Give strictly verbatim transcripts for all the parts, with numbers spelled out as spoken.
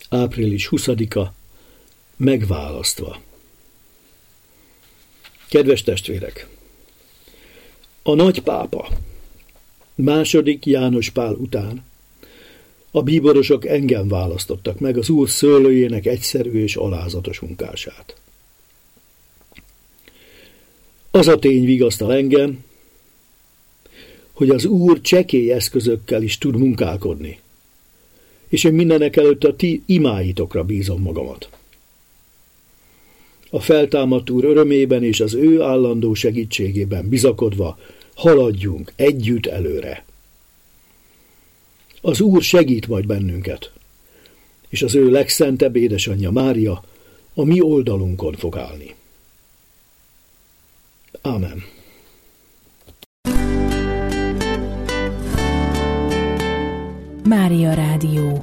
április huszadika, megválasztva. Kedves testvérek! A nagypápa, második János Pál után a bíborosok engem választottak meg az Úr szőlőjének egyszerű és alázatos munkását. Az a tény vigasztal engem, hogy az Úr csekély eszközökkel is tud munkálkodni, és én mindenek előtt a ti imáitokra bízom magamat. A feltámadt Úr örömében és az ő állandó segítségében bizakodva haladjunk együtt előre. Az Úr segít majd bennünket, és az ő legszentebb édesanyja Mária a mi oldalunkon fog állni. Ámen. Mária Rádió.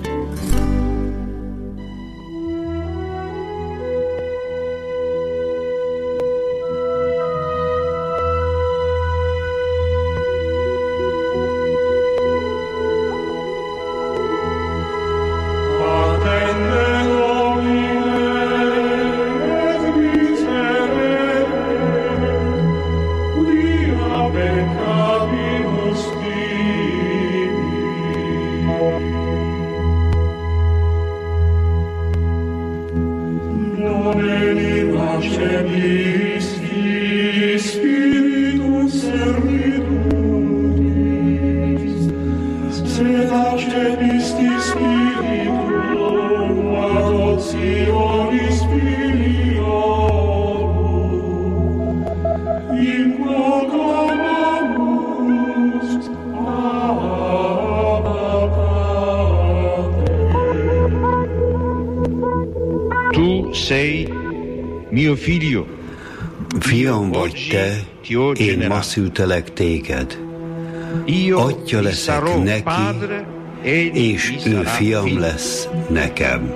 Fiam vagy te, én ma szültelek téged. Atya leszek neki, és ő fiam lesz nekem.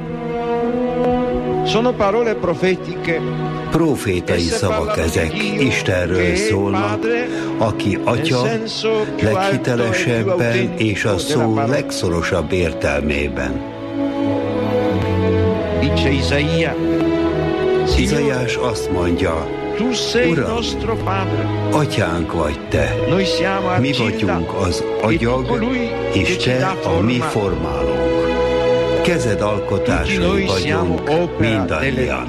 Profétai szavak ezek, Istenről szólnak, aki atya leghitelesebben és a szó legszorosabb értelmében. Izaiás azt mondja, Uram, atyánk vagy te, mi vagyunk az agyag, és te a mi formálónk. Kezed alkotásai vagyunk mindannyian.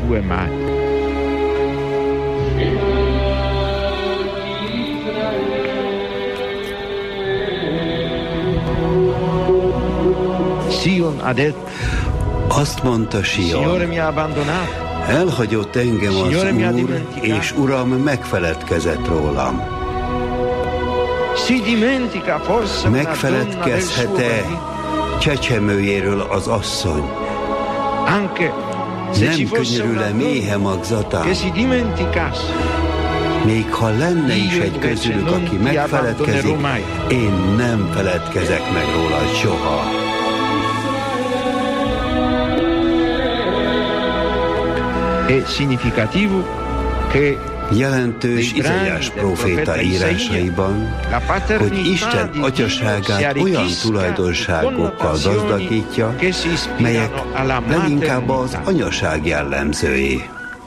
Azt mondta Sion, elhagyott engem az Úr, és Uram megfeledkezett rólam. Megfeledkezhet-e csecsemőjéről az asszony? Nem könyörül-e méhe magzatán? Még ha lenne is egy közülük, aki megfeledkezik, én nem feledkezek meg róla soha. Jelentős Izaiás próféta írásaiban, hogy Isten atyaságát olyan tulajdonságokkal gazdagítja, melyek leginkább az anyaság jellemzői.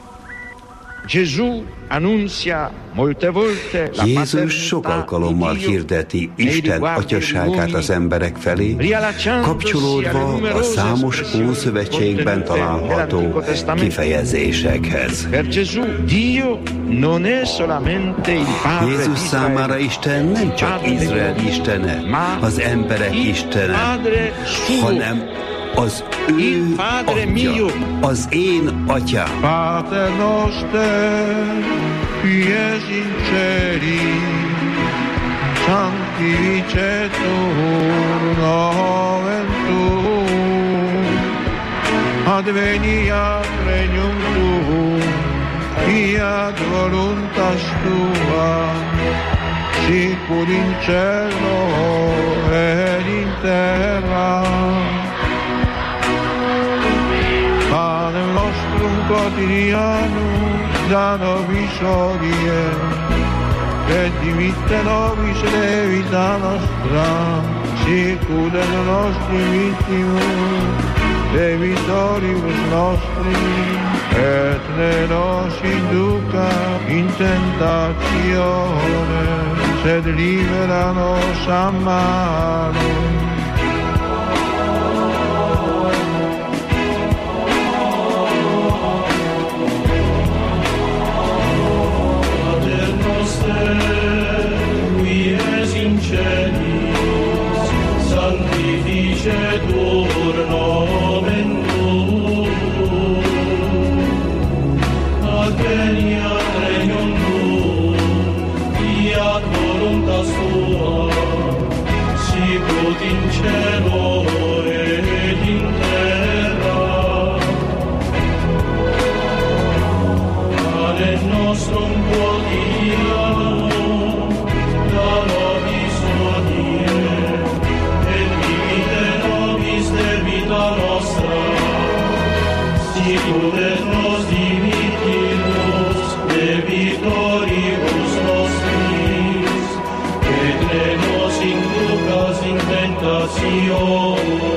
Jézus sok alkalommal hirdeti Isten atyaságát az emberek felé, kapcsolódva a számos Ószövetségben található kifejezésekhez. Jézus számára Isten nem csak Izrael istene, az emberek istene, hanem az ő atya, az én atyám. Pater noster, qui es in celi, sanctificetur nomen tuum, adveniat regnum tuum, fiat voluntas tua, sicur in cielo et in terra. Panem nostrum quotidianum da nobis hodie, et dimitte nobis debita nostra, sicut et nostri vittimus, de vitoribus nostri, et ne nos induca in tentatione, sed libera nos a malo. Qui es in celis, sanctificetur nomen tuum, adveniat regnum tuum, fiat voluntas tua, sicut in cielo et in terra. Pane nostrum quotidianum da nobis hodie, et dimitte nobis debita nostra, sicut et nos dimittimus debitoribus nostris, et ne nos inducas in tentationem,